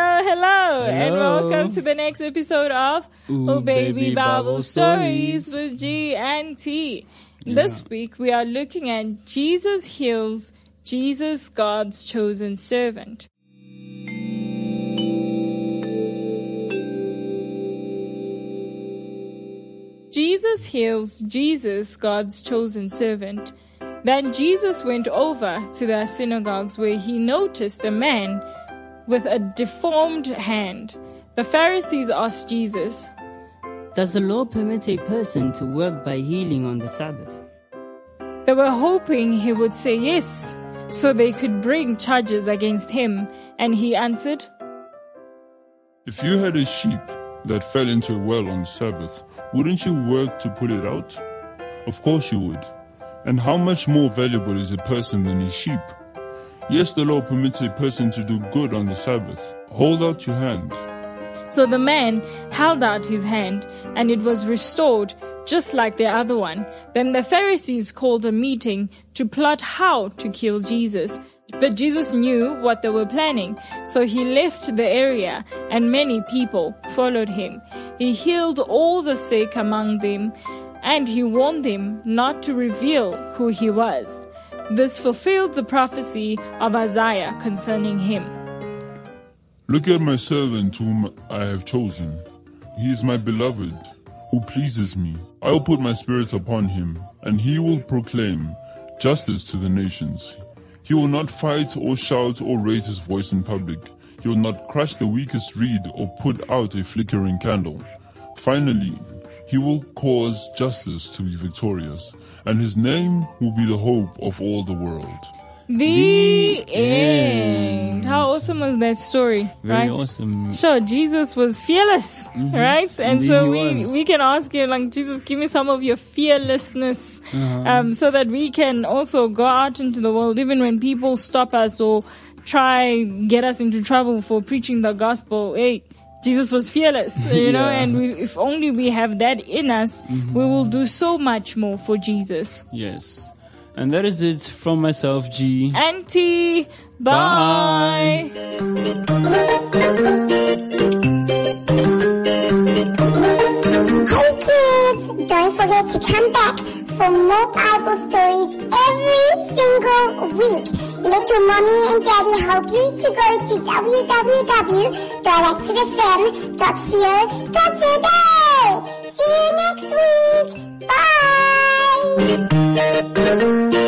Hello, and welcome to the next episode of Ooh Baby Bible Stories with G and T. This week we are looking at Jesus heals, Jesus, God's chosen servant. Jesus heals, Jesus, God's chosen servant. Then Jesus went over to their synagogues where he noticed a man with a deformed hand. The Pharisees asked Jesus, "Does the law permit a person to work by healing on the Sabbath?" They were hoping he would say yes, so they could bring charges against him. And he answered, "If you had a sheep that fell into a well on Sabbath, wouldn't you work to pull it out? Of course you would. And how much more valuable is a person than a sheep? Yes, the law permits a person to do good on the Sabbath. Hold out your hand." So the man held out his hand, and it was restored, just like the other one. Then the Pharisees called a meeting to plot how to kill Jesus. But Jesus knew what they were planning, so he left the area, and many people followed him. He healed all the sick among them, and he warned them not to reveal who he was. This fulfilled the prophecy of Isaiah concerning him. "Look at my servant whom I have chosen. He is my beloved, who pleases me. I will put my spirit upon him, and he will proclaim justice to the nations. He will not fight or shout or raise his voice in public. He will not crush the weakest reed or put out a flickering candle. Finally, he will cause justice to be victorious, and his name will be the hope of all the world." The end. How awesome was that story, Very right? awesome. Sure, Jesus was fearless, right? And Indeed so he was. we can ask him, like, Jesus, give me some of your fearlessness, so that we can also go out into the world, even when people stop us or try get us into trouble for preaching the gospel. Hey, Jesus was fearless, you know, and if only we have that in us, we will do so much more for Jesus. Yes. And that is it from myself, G. Auntie, bye. Hey kids, don't forget to come back for more Bible stories every single week. Let your mommy and daddy help you to go to www.directedfm.co.za. See you next week. Bye.